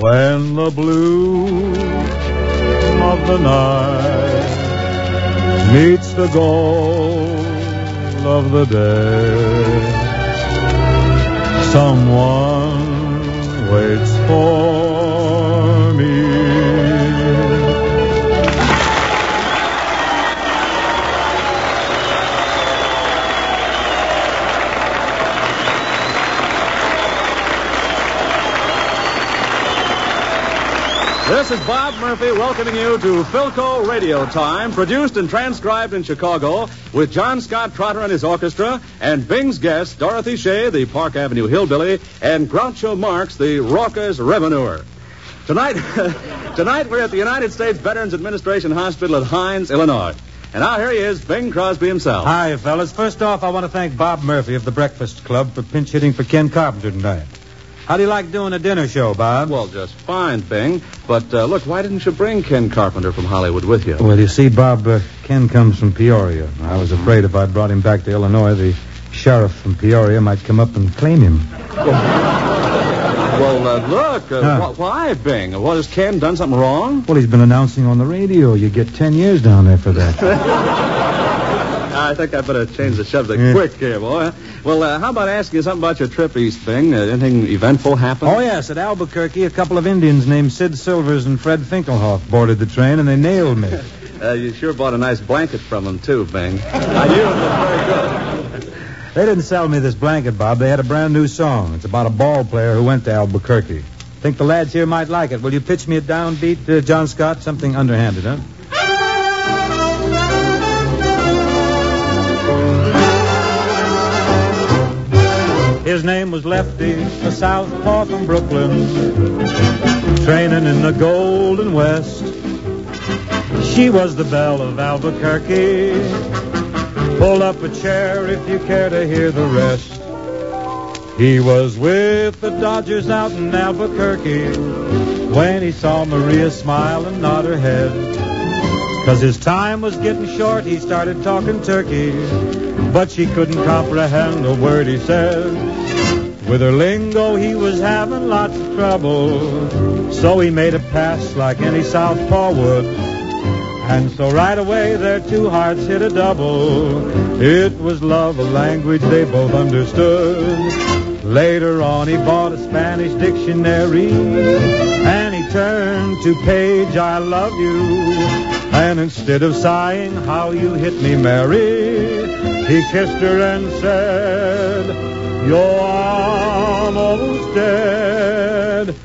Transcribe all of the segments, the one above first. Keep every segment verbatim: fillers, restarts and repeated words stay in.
When the blue of the night meets the gold of the day, someone waits for me. This is Bob Murphy welcoming you to Philco Radio Time, produced and transcribed in Chicago with John Scott Trotter and his orchestra, and Bing's guest, Dorothy Shea, the Park Avenue hillbilly, and Groucho Marx, the raucous revenuer. Tonight, tonight we're at the United States Veterans Administration Hospital at Hines, Illinois. And now here he is, Bing Crosby himself. Hi, fellas. First off, I want to thank Bob Murphy of the Breakfast Club for pinch hitting for Ken Carpenter tonight. How do you like doing a dinner show, Bob? Well, just fine, Bing. But, uh, look, why didn't you bring Ken Carpenter from Hollywood with you? Well, you see, Bob, uh, Ken comes from Peoria. I was afraid if I brought him back to Illinois, the sheriff from Peoria might come up and claim him. Well, uh, look, uh, Huh. wh- why, Bing? What, has Ken done something wrong? Well, he's been announcing on the radio. You get ten years down there for that. I think I better change the subject Yeah. quick here, boy. Well, uh, how about asking you something about your trip east, Bing? Uh, anything eventful happen? Oh, yes, at Albuquerque, a couple of Indians named Sid Silvers and Fred Finkelhoff boarded the train, and they nailed me. Uh, you sure bought a nice blanket from them, too, Bing. I knew it was very good. They didn't sell me this blanket, Bob. They had a brand new song. It's about a ball player who went to Albuquerque. Think the lads here might like it. Will you pitch me a downbeat, uh, John Scott? Something underhanded, huh? His name was Lefty, a southpaw from Brooklyn, training in the Golden West. She was the belle of Albuquerque. Pull up a chair if you care to hear the rest. He was with the Dodgers out in Albuquerque when he saw Maria smile and nod her head. 'Cause his time was getting short, he started talking turkey, but she couldn't comprehend a word he said. With her lingo, he was having lots of trouble, so he made a pass like any southpaw would. And so right away, their two hearts hit a double. It was love, a language they both understood. Later on, he bought a Spanish dictionary, and he turned to page, I love you. And instead of sighing, how you hit me, Mary, he kissed her and said, you're almost dead.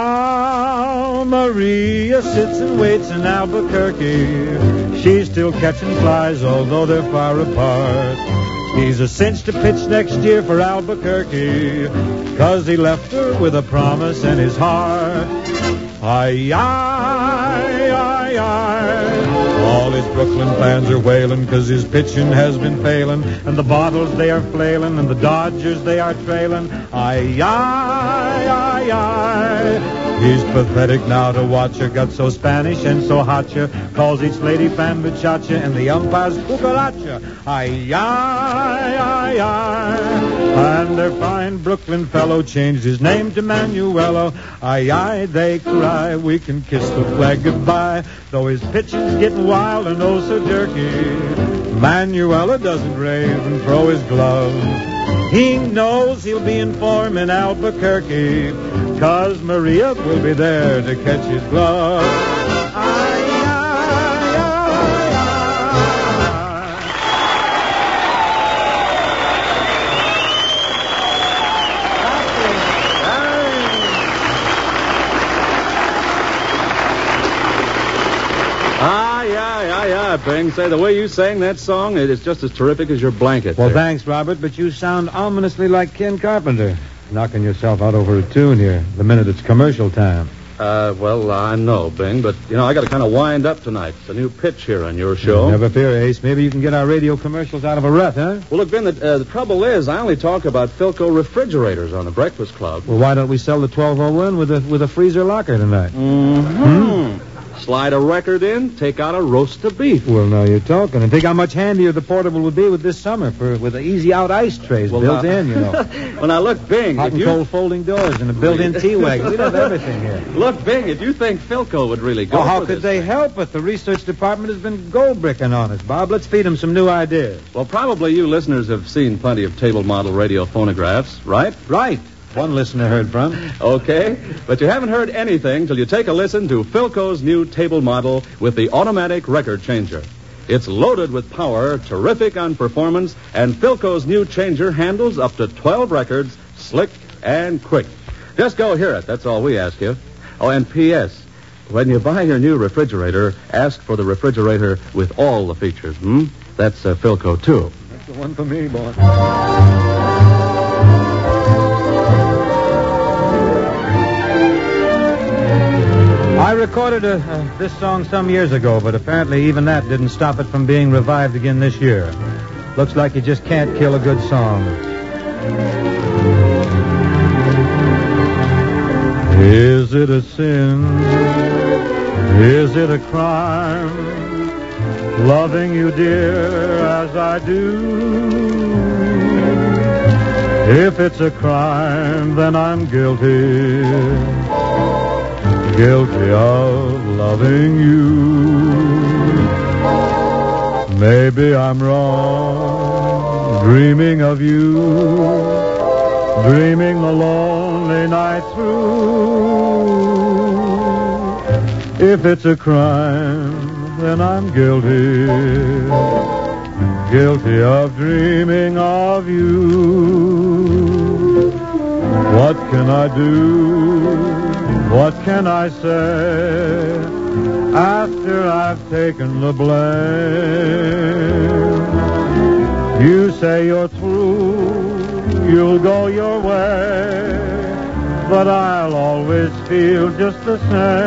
Now Maria sits and waits in Albuquerque. She's still catching flies, although they're far apart. He's a cinch to pitch next year for Albuquerque, 'cause he left her with a promise in his heart. Aye, aye, aye, aye. All his Brooklyn fans are wailing, 'cause his pitching has been failing, and the bottles they are flailing, and the Dodgers they are trailing. Aye, aye, aye, aye. He's pathetic now to watch her, got so Spanish and so hotcha, calls each lady fan muchacha, and the umpires cucaracha. Aye, aye, aye, aye. And their fine Brooklyn fellow changed his name to Manuelo. Aye, aye, they cry, we can kiss the flag goodbye, though his pitching's getting wild and oh so jerky. Manuela doesn't rave and throw his glove. He knows he'll be in form in Albuquerque, 'cause Maria will be there to catch his glove. Aye, aye, aye, Aye, aye, aye, aye, Bing. Say, the way you sang that song, it is just as terrific as your blanket. Well, there. thanks, Robert, but you sound ominously like Ken Carpenter. Knocking yourself out over a tune here the minute it's commercial time. Uh, well, I know, Bing, but, you know, I got to kind of wind up tonight. It's a new pitch here on your show. Never fear, Ace. Maybe you can get our radio commercials out of a rut, huh? Well, look, Ben, the, uh, the trouble is I only talk about Philco refrigerators on the Breakfast Club. Well, why don't we sell the twelve oh one with a with a freezer locker tonight? Mm-hmm. Slide a record in, take out a roast of beef. Well, now you're talking. And think how much handier the portable would be with this summer for with the easy-out ice trays Well, built now- in, you know. Well, now, look, Bing. Hot if and you... cold folding doors and a built-in T-wagon. We'd have everything here. Look, Bing, if you think Philco would really go Well, how for could this they thing- help it? The research department has been gold-bricking on us, Bob. Let's feed them some new ideas. Well, probably you listeners have seen plenty of table model radio phonographs, right? Right. One listener heard from. Okay, but you haven't heard anything till you take a listen to Philco's new table model with the automatic record changer. It's loaded with power, terrific on performance, and Philco's new changer handles up to twelve records, slick and quick. Just go hear it. That's all we ask you. Oh, and P S When you buy your new refrigerator, ask for the refrigerator with all the features, hmm? That's uh, Philco, too. That's the one for me, boy. I recorded a, uh, this song some years ago, but apparently even that didn't stop it from being revived again this year. Looks like you just can't kill a good song. Is it a sin? Is it a crime? Loving you, dear, as I do. If it's a crime, then I'm guilty. Guilty of loving you. Maybe I'm wrong, dreaming of you, dreaming the lonely night through. If it's a crime, then I'm guilty, guilty of dreaming of you. What can I do? What can I say after I've taken the blame? You say you're through, you'll go your way, but I'll always feel just the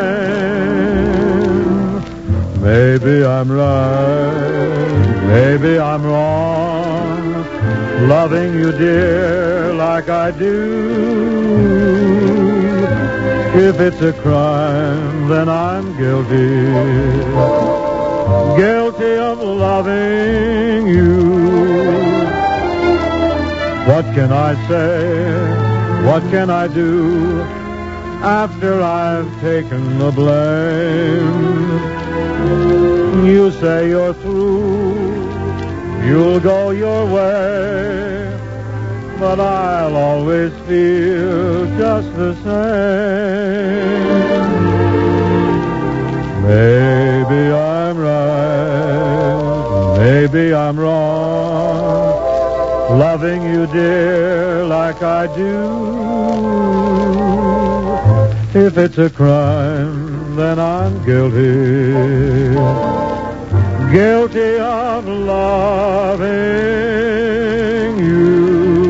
same. Maybe I'm right, maybe I'm wrong, loving you, dear, like I do. If it's a crime, then I'm guilty, guilty of loving you. What can I say? What can I do after I've taken the blame? You say you're through, you'll go your way, but I'll always feel just the same. Maybe I'm right, maybe I'm wrong, loving you, dear, like I do. If it's a crime, then I'm guilty, guilty of loving you.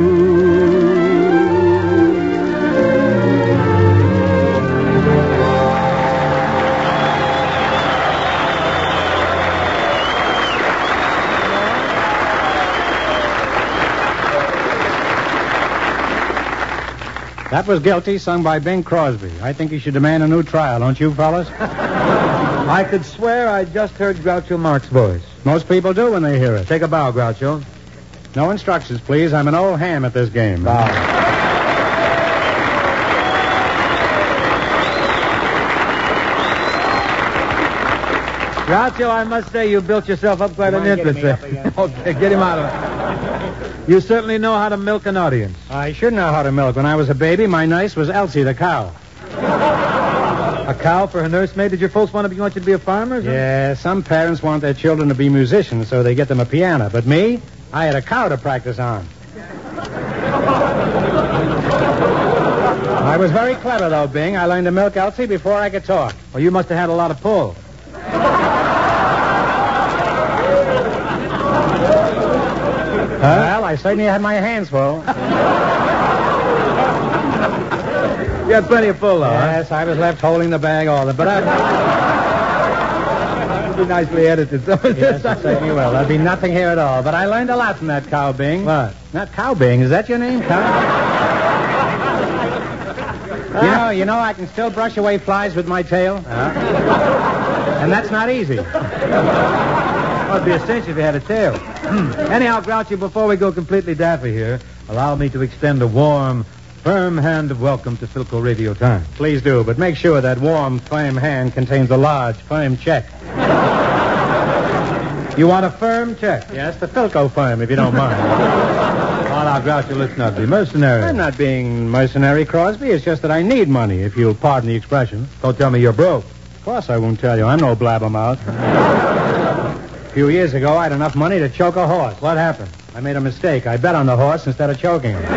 That was Guilty, sung by Bing Crosby. I think he should demand a new trial, don't you, fellas? I could swear I just heard Groucho Marx's voice. Most people do when they hear it. Take a bow, Groucho. No instructions, please. I'm an old ham at this game. Bow. Groucho, I must say you built yourself up quite an Come on, get interest. me up again. Okay, get him out of it. You certainly know how to milk an audience. I should know how to milk. When I was a baby, my nurse was Elsie the cow. A cow for a nursemaid? Did your folks want to be, want you to be a farmer? or something? Yeah, some parents want their children to be musicians, so they get them a piano. But me, I had a cow to practice on. I was very clever, though, Bing. I learned to milk Elsie before I could talk. Well, you must have had a lot of pull. Well, I certainly had my hands full. You had plenty of pull, though, huh? Yes, I was left holding the bag all the... But I... It'll be nicely edited. So Yes, I certainly will. There'll be nothing here at all. But I learned a lot from that cow, Bing. What? Not cow, Bing. Is that your name, cow? You know, you know, I can still brush away flies with my tail. Huh? And that's not easy. Well, it'd be a cinch if you had a tail. Anyhow, Groucho, before we go completely daffy here, allow me to extend a warm, firm hand of welcome to Philco Radio Time. Please do, but make sure that warm, firm hand contains a large, firm check. You want a firm check? Yes, the Philco firm, if you don't mind. Oh, now, Groucho, let's not be mercenary. I'm not being mercenary, Crosby. It's just that I need money, if you'll pardon the expression. Don't tell me you're broke. Of course I won't tell you. I'm no blabbermouth. A few years ago, I had enough money to choke a horse. What happened? I made a mistake. I bet on the horse instead of choking him.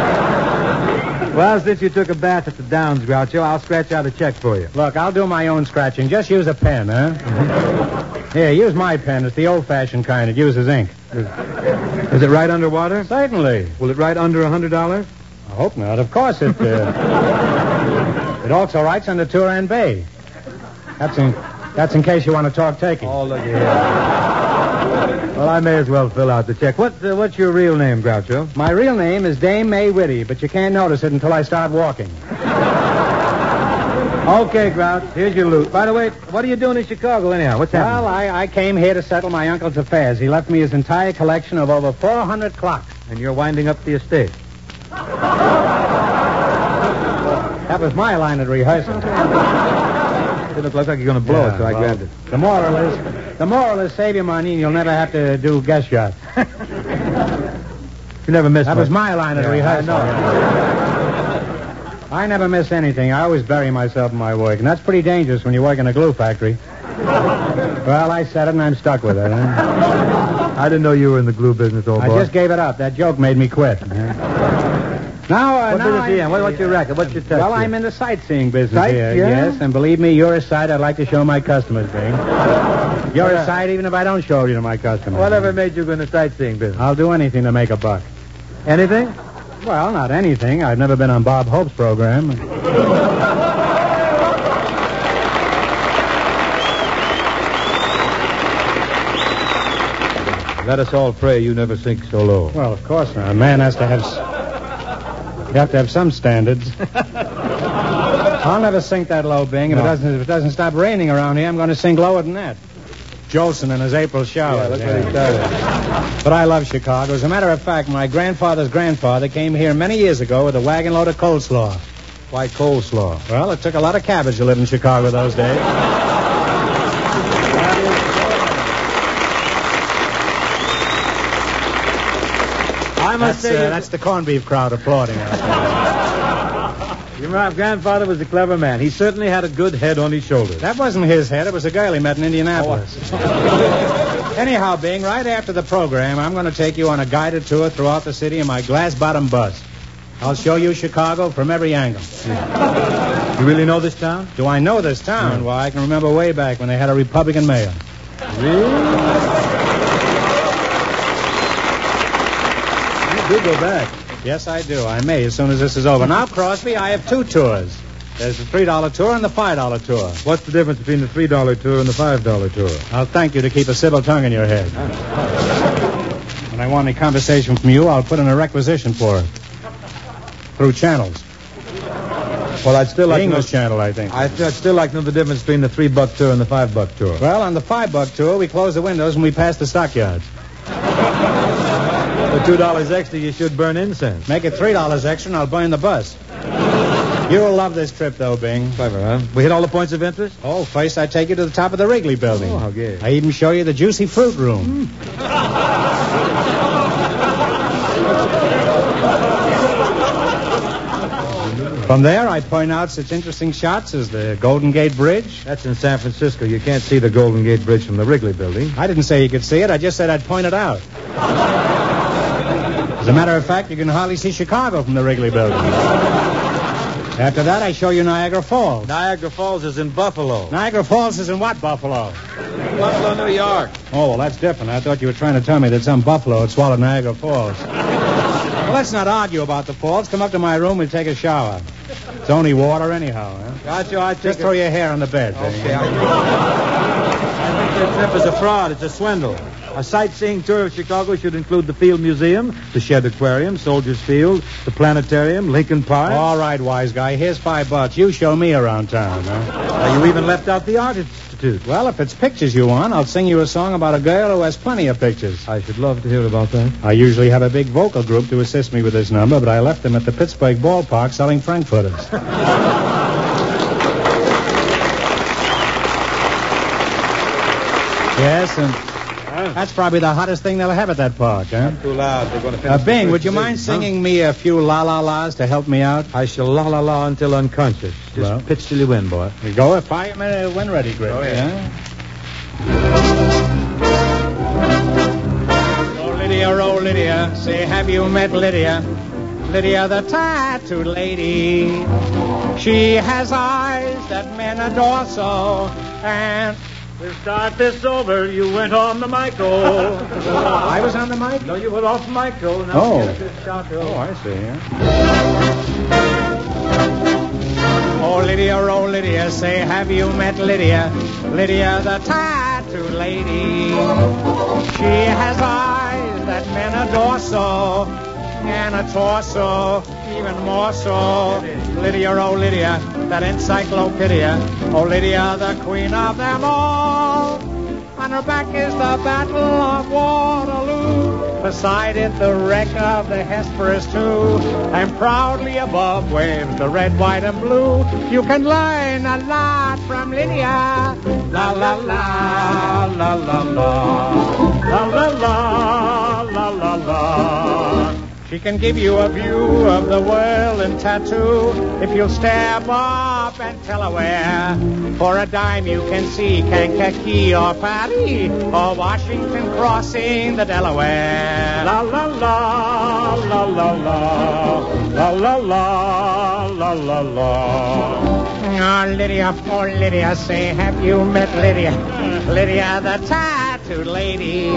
Well, since you took a bath at the Downs, Groucho, I'll scratch out a check for you. Look, I'll do my own scratching. Just use a pen, huh? Here, use my pen. It's the old-fashioned kind. It uses ink. Is it right underwater? Certainly. Will it write under a hundred dollars? I hope not. Of course it... Uh... it also writes under Turan Bay. That's in... That's in case you want to talk taking. Oh, look here. Well, I may as well fill out the check. What, uh, what's your real name, Groucho? My real name is Dame May Whitty, but you can't notice it until I start walking. Okay, Grouch, here's your loot. By the way, what are you doing in Chicago anyhow? What's happening? Well, I, I came here to settle my uncle's affairs. He left me his entire collection of over four hundred clocks. And you're winding up the estate. That was my line at rehearsal. It looked like you're going to blow Yeah, it, so I well, grabbed it. The moral is, the moral is save your money and you'll never have to do guest shots. You never missed That much. was my line at Yeah, rehearsal. I know. I never miss anything. I always bury myself in my work, and that's pretty dangerous when you work in a glue factory. Well, I said it, and I'm stuck with it. Huh? I didn't know you were in the glue business, old I boy. just gave it up. That joke made me quit. Now, uh, What now business I- are you in? What- what's your racket? What's your test Well, here? I'm in the sightseeing business Sight, here. yeah? Yes, and believe me, you're a sight I'd like to show my customers, Bing. You're a sight even if I don't show you to my customers. Whatever made you go in the sightseeing business? I'll do anything to make a buck. Anything? Well, not anything. I've never been on Bob Hope's program. Let us all pray you never sink so low. Well, of course not. A man has to have... s- You have to have some standards. I'll never sink that low, Bing. If, No. it doesn't, if it doesn't stop raining around here, I'm going to sink lower than that. Jolson and his April shower. Yeah, look what he started. But I love Chicago. As a matter of fact, my grandfather's grandfather came here many years ago with a wagon load of coleslaw. Why coleslaw? Well, it took a lot of cabbage to live in Chicago those days. I must That's, say, uh, you- that's the corned beef crowd applauding us. your grandfather was a clever man. He certainly had a good head on his shoulders. That wasn't his head. It was a girl he met in Indianapolis. Anyhow, Bing, right after the program, I'm going to take you on a guided tour throughout the city in my glass-bottom bus. I'll show you Chicago from every angle. You really know this town? Do I know this town? Well, I can remember way back when they had a Republican mayor. Really? You do go back. Yes, I do. I may as soon as this is over. Now, Crosby, I have two tours. There's the three dollar tour and the five dollar tour. What's the difference between the three dollar tour and the five dollar tour? I'll thank you to keep a civil tongue in your head. When I want any conversation from you, I'll put in a requisition for it. Through channels. Well, I'd still The like English to know, channel, I think. I'd, I'd still like to know the difference between the three-buck tour and the five-buck tour. Well, on the five-buck tour, we close the windows when we pass the stockyards. For two dollars extra, you should burn incense. Make it three dollars extra, and I'll burn the bus. You'll love this trip, though, Bing. Clever, huh? We hit all the points of interest? Oh, first I take you to the top of the Wrigley building. Oh, how gay. I even show you the juicy fruit room. From there, I point out such interesting shots as the Golden Gate Bridge. That's in San Francisco. You can't see the Golden Gate Bridge from the Wrigley building. I didn't say you could see it. I just said I'd point it out. As a matter of fact, you can hardly see Chicago from the Wrigley building. After that, I show you Niagara Falls. Niagara Falls is in Buffalo. Niagara Falls is in what Buffalo? Buffalo, New York. Oh, well, that's different. I thought you were trying to tell me that some buffalo had swallowed Niagara Falls. Well, let's not argue about the falls. Come up to my room and take a shower. It's only water anyhow, huh? Gotcha, I Just throw your hair on the bed. Okay, Benny. I... I think your trip is a fraud. It's a swindle. A sightseeing tour of Chicago should include the Field Museum, the Shedd Aquarium, Soldiers Field, the Planetarium, Lincoln Park. All right, wise guy. Here's five bucks. You show me around town, huh? Uh, you even left out the Art Institute. Well, if it's pictures you want, I'll sing you a song about a girl who has plenty of pictures. I should love to hear about that. I usually have a big vocal group to assist me with this number, but I left them at the Pittsburgh ballpark selling frankfurters. Yes, and that's probably the hottest thing they'll have at that park, huh? Too loud. They're going to finish Uh, Bing, the would you first mind season, singing me a few la-la-las to help me out? huh? I shall la la la until unconscious. Just Well. pitch till you win, boy. You go if I am uh, when ready, Greg. Go ahead. Oh, Lydia, oh, Lydia, say, have you met Lydia? Lydia, the tattooed lady. She has eyes that men adore so, and... We'll start this over. You went on the Michael. I was on the mic? No, you were off Michael. Now Oh. get this shot Oh, over. I see, yeah. Oh, Lydia, oh, Lydia, say, have you met Lydia? Lydia, the tattooed lady. She has eyes that men adore so, and a torso even more so. Lydia, oh, Lydia, that encyclopedia. Oh, Lydia, the queen of them all. On her back is the Battle of Waterloo. Beside it, the wreck of the Hesperus, too. And proudly above waves the red, white, and blue. You can learn a lot from Lydia. La, la, la, la, la, la. La, la, la, la, la, la. She can give you a view of the world in tattoo if you'll step up and tell her where. For a dime you can see Kankakee or Paris or Washington crossing the Delaware. La la la la la la la la la la la la. Oh, Lydia, oh, Lydia, say, have you met Lydia? Lydia, the tattooed lady.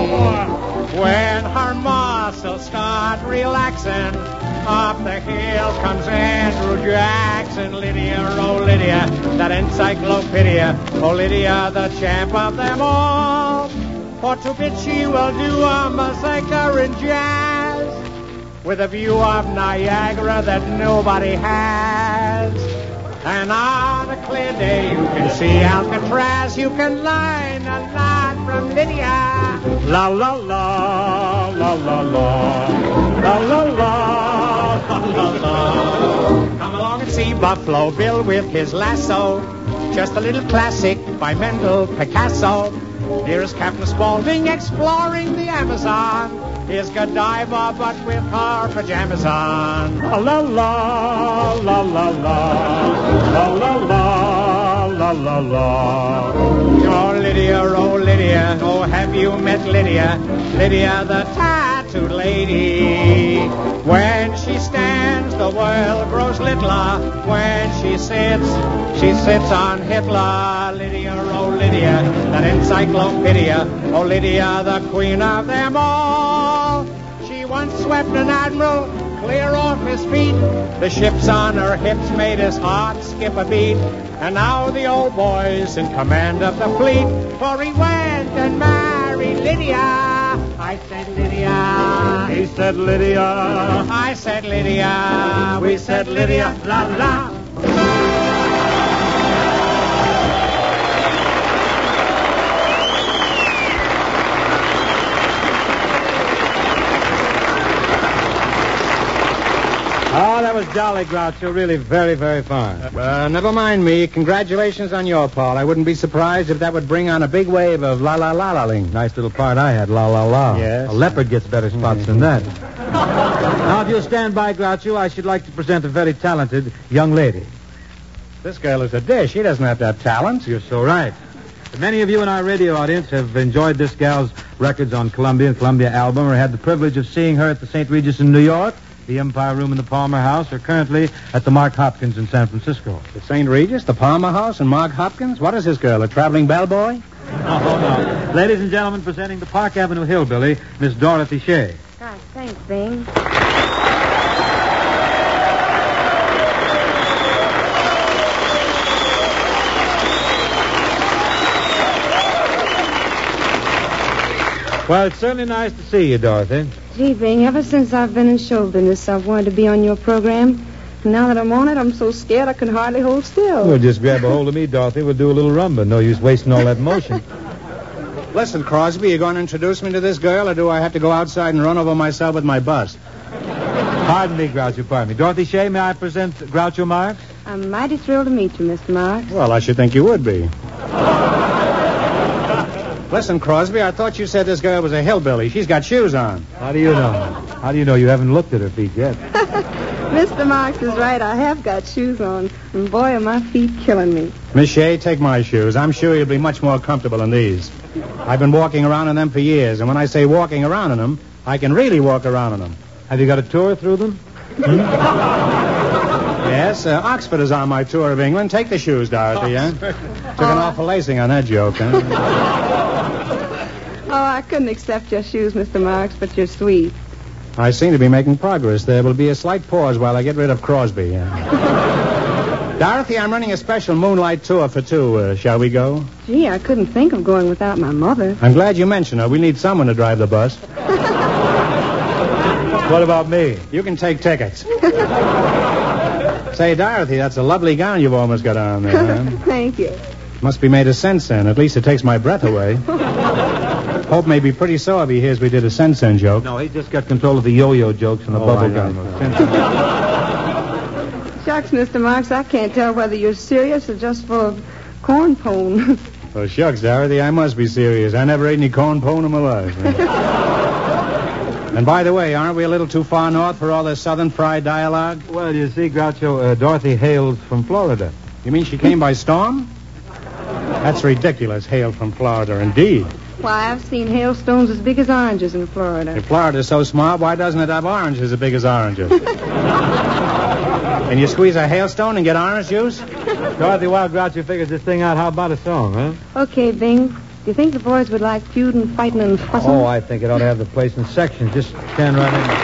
When her muscles start relaxing, up the hill comes Andrew Jackson. Lydia, oh, Lydia, that encyclopedia. Oh, Lydia, the champ of them all. For to bit she will do a massacre in jazz, with a view of Niagara that nobody has. And on a clear day you can see Alcatraz. You can learn a lot from Lydia. La la la, la la la, la la la, la la la. Come along and see Buffalo Bill with his lasso. Just a little classic by Mendel Picasso. Here's Captain Spaulding exploring the Amazon. Here's Godiva, but with her pajamas on. La la la, la la la, la la la, la la la. Oh, Lydia, oh, Lydia, oh, have you met Lydia? Lydia, the tattooed lady. When she stands, the world grows littler. When she sits, she sits on Hitler. Lydia, oh, Lydia, that encyclopedia. Oh, Lydia, the queen of them all. She once swept an admiral clear off his feet. The ships on her hips made his heart skip a beat. And now the old boy's in command of the fleet, for he went and married Lydia. I said Lydia. He said Lydia. I said Lydia. We said Lydia. La la. Oh, that was jolly, Groucho. Really very, very fine. Uh, never mind me. Congratulations on your part. I wouldn't be surprised if that would bring on a big wave of la-la-la-la-ling. Nice little part I had, la la la. Yes. A leopard gets better spots than that. Now, if you'll stand by, Groucho, I should like to present a very talented young lady. This girl is a dish. She doesn't have to have talent. You're so right. Many of you in our radio audience have enjoyed this gal's records on Columbia and Columbia Album, or had the privilege of seeing her at the Saint Regis in New York, the Empire Room in the Palmer House, or currently at the Mark Hopkins in San Francisco. The Saint Regis, the Palmer House, and Mark Hopkins? What is this girl, a traveling bellboy? Oh, no. Ladies and gentlemen, presenting the Park Avenue Hillbilly, Miss Dorothy Shea. Gosh, thanks, Bing. Well, it's certainly nice to see you, Dorothy. Gee, Bing, ever since I've been in show business, I've wanted to be on your program. Now that I'm on it, I'm so scared I can hardly hold still. Well, just grab a hold of me, Dorothy. We'll do a little rumba. No use wasting all that motion. Listen, Crosby, you going to introduce me to this girl, or do I have to go outside and run over myself with my bus? Pardon me, Groucho, pardon me. Dorothy Shea, may I present Groucho Marx? I'm mighty thrilled to meet you, Mister Marx. Well, I should think you would be. Listen, Crosby, I thought you said this girl was a hillbilly. She's got shoes on. How do you know? How do you know? You haven't looked at her feet yet. Mister Marx is right. I have got shoes on. And boy, are my feet killing me. Miss Shea, take my shoes. I'm sure you'll be much more comfortable in these. I've been walking around in them for years, and when I say walking around in them, I can really walk around in them. Have you got a tour through them? Hmm? Yes, uh, Oxford is on my tour of England. Take the shoes, Dorothy, huh? Took an awful lacing on that joke, huh? Oh, I couldn't accept your shoes, Mister Marx, but you're sweet. I seem to be making progress. There will be a slight pause while I get rid of Crosby. Yeah. Dorothy, I'm running a special moonlight tour for two. Uh, shall we go? Gee, I couldn't think of going without my mother. I'm glad you mentioned her. We need someone to drive the bus. What about me? You can take tickets. Say, Dorothy, that's a lovely gown you've almost got on there. Huh? Thank you. Must be made of sensen. At least it takes my breath away. Hope may be pretty sore if he hears we did a sensen joke. No, he just got control of the yo-yo jokes and the Oh, bubble I gum. Shucks, Mister Marx, I can't tell whether you're serious or just full of corn pone. Well, shucks, Dorothy, I must be serious. I never ate any corn pone in my life. And by the way, aren't we a little too far north for all this southern fried dialogue? Well, you see, Groucho, uh, Dorothy hails from Florida. You mean she came by storm? That's ridiculous, hail from Florida, indeed. Why, I've seen hailstones as big as oranges in Florida. If Florida's so smart, why doesn't it have oranges as big as oranges? Can you squeeze a hailstone and get orange juice? Dorothy, while Groucho figures this thing out, how about a song, huh? Okay, Bing. Do you think the boys would like feuding, fighting, and fussing? Oh, I think it ought to have the place in sections. Just stand right in.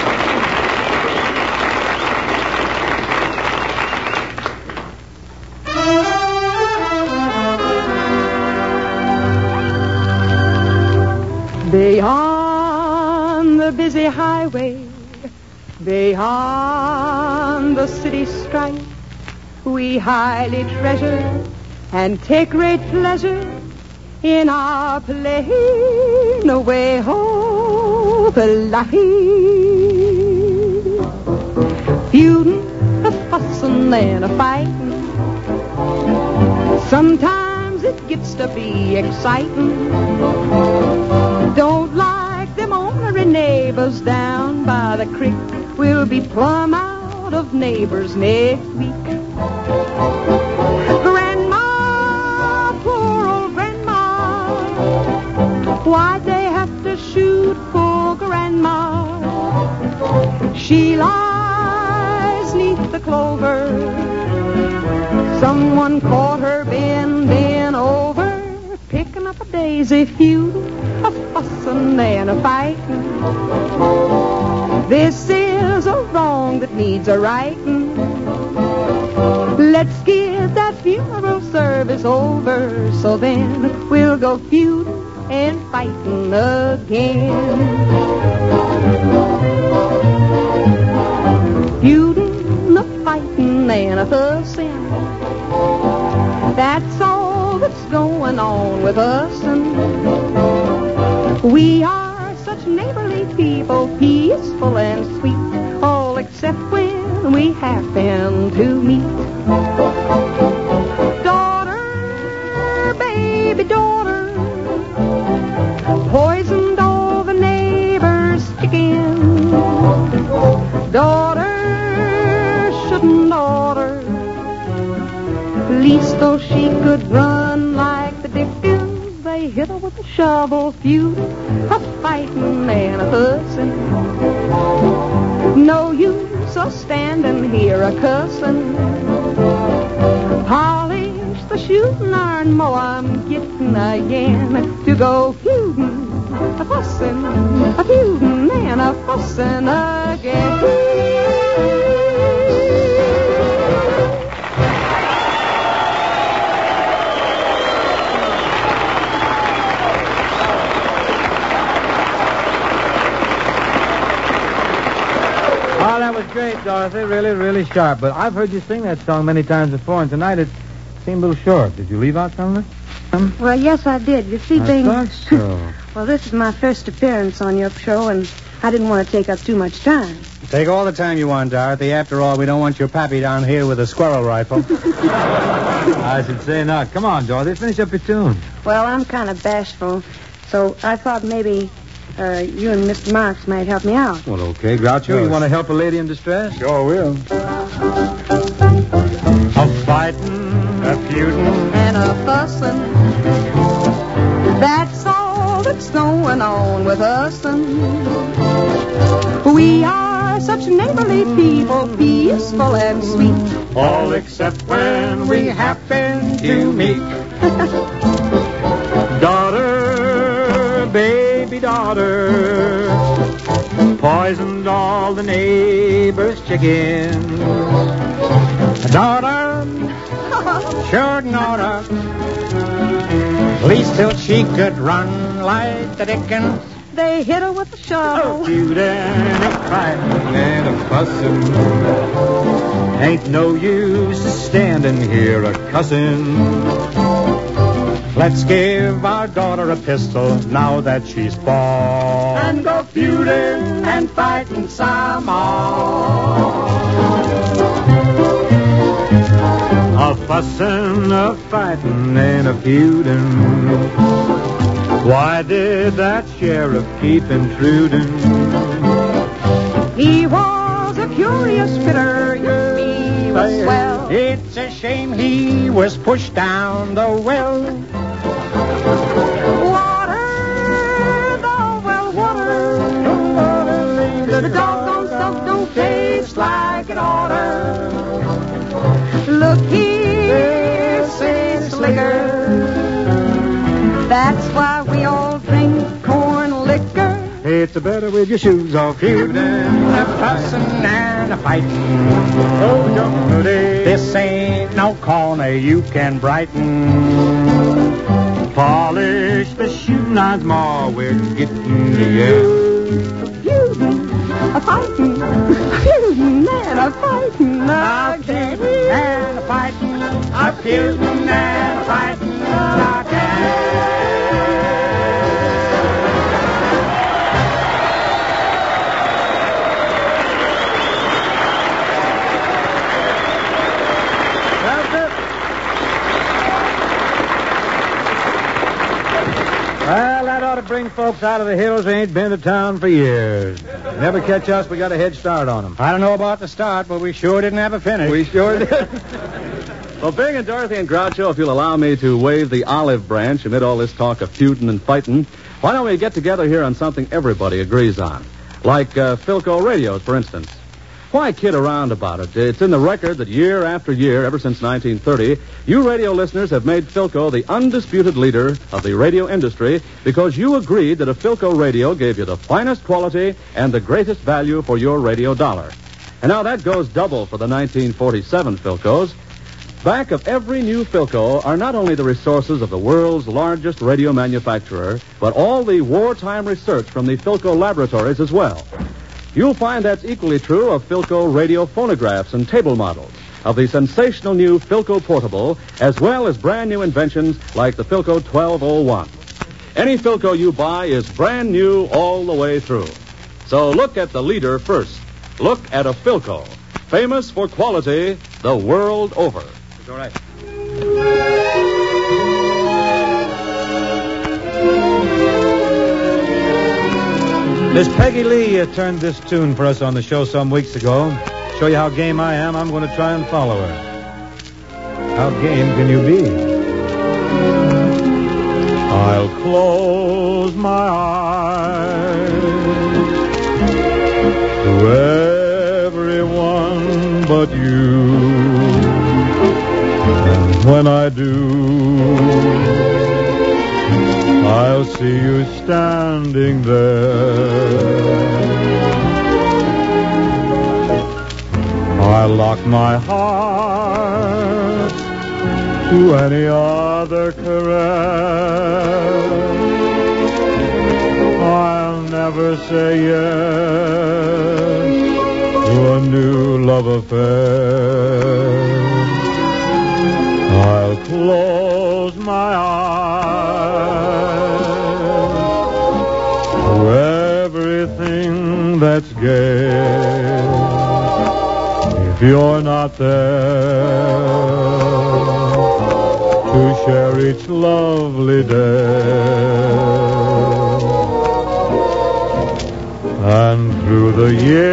Beyond the busy highway, beyond the city strife, we highly treasure and take great pleasure in our plain away hope life. Feuding, a fussing, and a fighting. Sometimes it gets to be exciting. Don't like them ornery neighbors down by the creek. We'll be plumb out of neighbors next week. Grandma, poor old Grandma, why'd they have to shoot poor Grandma? She lies neath the clover. Someone caught her bending over, picking up a daisy feud, a fussing and a fighting. This is a wrong that needs a righting. Let's get that funeral service over, so then we'll go feud and fighting again. Feuding, a fighting, and a fussing. That's all that's going on with us. And we are such neighborly people, peaceful and sweet, all except when we happen to meet. Daughter, baby daughter, poisoned all the neighbors' chickens. Daughter shouldn't order, least though she could run like the Dickens. They hit her with a shovel, feud, a fighting and a fussing. No use of standing here a cussing. Polish the shooting iron more, I'm getting again to go feuding, a fussing, a feuding and a fussing again. Dorothy. Really, really sharp. But I've heard you sing that song many times before, and tonight it seemed a little short. Did you leave out some of it? Um, Well, yes, I did. You see, I Bing... thought so. Well, this is my first appearance on your show, and I didn't want to take up too much time. Take all the time you want, Dorothy. After all, we don't want your pappy down here with a squirrel rifle. I should say not. Come on, Dorothy. Finish up your tune. Well, I'm kind of bashful, so I thought maybe uh, you and Mister Marks might help me out. Well, okay, Groucho. Sure. You want to help a lady in distress? Sure will. A fighting, a feuding, And a fussin'. That's all that's going on with us. We are such neighborly people, peaceful and sweet. all except when we happen to meet. Daughter, baby daughter, poisoned all the neighbors' chickens. Daughter, sure ignored her. At least till she could run like the Dickens. They hit her with a shovel. Feud and a fighting and a fussin'. Ain't no use standing here a cussin'. Let's give our daughter a pistol now that she's born, And go feuding and fighting some more. a fussin', a fightin', and a feudin'. Why did that sheriff keep intruding? He was a curious critter, he was swell. It's a shame he was pushed down the well. Water, the well water. The doggone stuff don't taste like it oughta. Look here, say Slicker. That's why we all drink corn liquor. It's a better with your shoes off. Feuding, a fussin' and a fighting. Oh, jump today. This ain't no corner you can brighten. Polish the shooting irons more. We're getting to you. Feuding, a fighting, feuding and a fighting. A feuding and a fighting. A feuding and a fighting. Well, that ought to bring folks out of the hills who ain't been to town for years. Never catch us, we got a head start on them. I don't know about the start, but we sure didn't have a finish. We sure did. Well, Bing and Dorothy and Groucho, if you'll allow me to wave the olive branch amid all this talk of feuding and fighting, why don't we get together here on something everybody agrees on? Like uh, Philco radios, for instance. Why kid around about it? It's in the record that year after year, ever since nineteen thirty, you radio listeners have made Philco the undisputed leader of the radio industry because you agreed that a Philco radio gave you the finest quality and the greatest value for your radio dollar. And now that goes double for the nineteen forty-seven Philcos. Back of every new Philco are not only the resources of the world's largest radio manufacturer, but all the wartime research from the Philco laboratories as well. You'll find that's equally true of Philco radio phonographs and table models, of the sensational new Philco Portable, as well as brand new inventions like the Philco twelve oh one. Any Philco you buy is brand new all the way through. So look at the leader first. Look at a Philco, famous for quality the world over. It's all right. Miss Peggy Lee uh, turned this tune for us on the show some weeks ago. Show you how game I am, I'm going to try and follow her. How game can you be? I'll close my eyes to everyone but you. And when I do, I'll see you standing there. I lock my heart to any other caress. I'll never say yes to to a new love affair. I'll close my eyes to everything that's gay. If you're not there to share each lovely day, and through the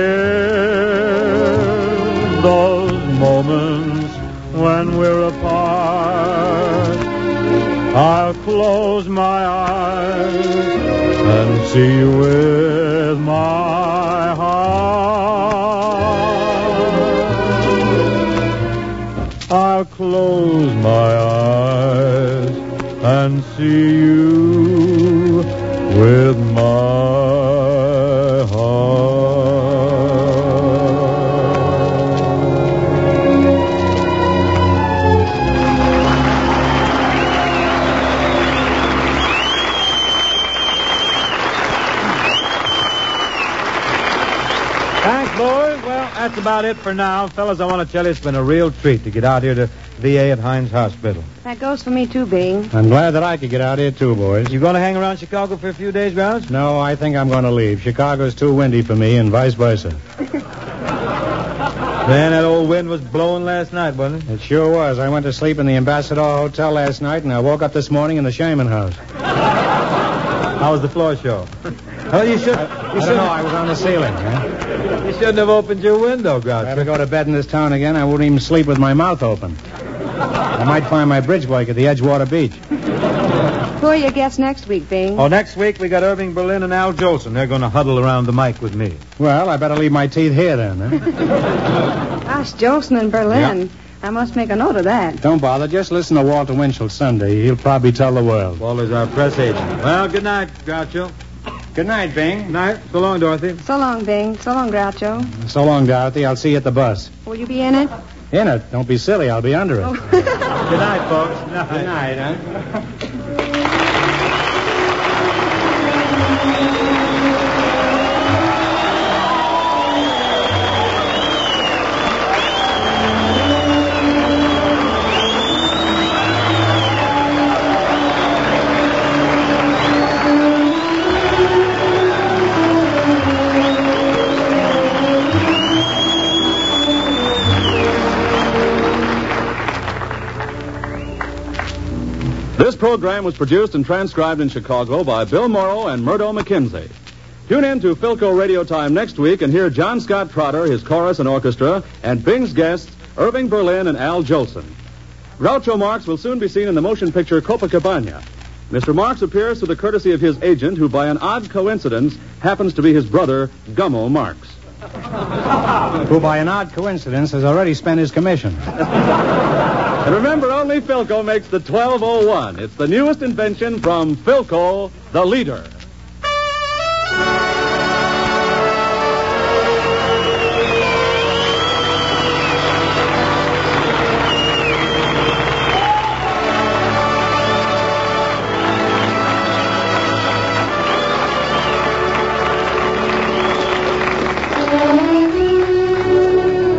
years, those moments when we're apart, I'll close my eyes and see you with my heart. I'll close my eyes and see you with my That's about it for now. Fellas, I want to tell you it's been a real treat to get out here to V A at Hines Hospital. That goes for me, too, Bing. I'm glad that I could get out here, too, boys. You going to hang around Chicago for a few days, Grouch? No, I think I'm going to leave. Chicago's too windy for me, and vice versa. Man, that old wind was blowing last night, wasn't it? It sure was. I went to sleep in the Ambassador Hotel last night, and I woke up this morning in the Shaman House. How was the floor show? Oh, you should. I, You I don't know. I was on the ceiling. Huh? You shouldn't have opened your window, Grouch. If I ever go to bed in this town again, I wouldn't even sleep with my mouth open. I might find my bridge work at the Edgewater Beach. Who are your guests next week, Bing? Oh, next week we got Irving Berlin and Al Jolson. They're going to huddle around the mic with me. Well, I better leave my teeth here then, huh? Gosh, Jolson in Berlin. Yeah. I must make a note of that. Don't bother. Just listen to Walter Winchell Sunday. He'll probably tell the world. Walter's our press agent. Well, good night, Groucho. Good night, Bing. Good night. So long, Dorothy. So long, Bing. So long, Groucho. So long, Dorothy. I'll see you at the bus. Will you be in it? In it? Don't be silly. I'll be under it. Oh. Good night, folks. Good night. Good night, huh? This program was produced and transcribed in Chicago by Bill Morrow and Murdo McKenzie. Tune in to Philco Radio Time next week and hear John Scott Trotter, his chorus and orchestra, and Bing's guests, Irving Berlin and Al Jolson. Groucho Marx will soon be seen in the motion picture Copacabana. Mister Marx appears through the courtesy of his agent, who by an odd coincidence happens to be his brother, Gummo Marx. Who by an odd coincidence has already spent his commission. And remember, only Philco makes the twelve oh one. It's the newest invention from Philco, the leader.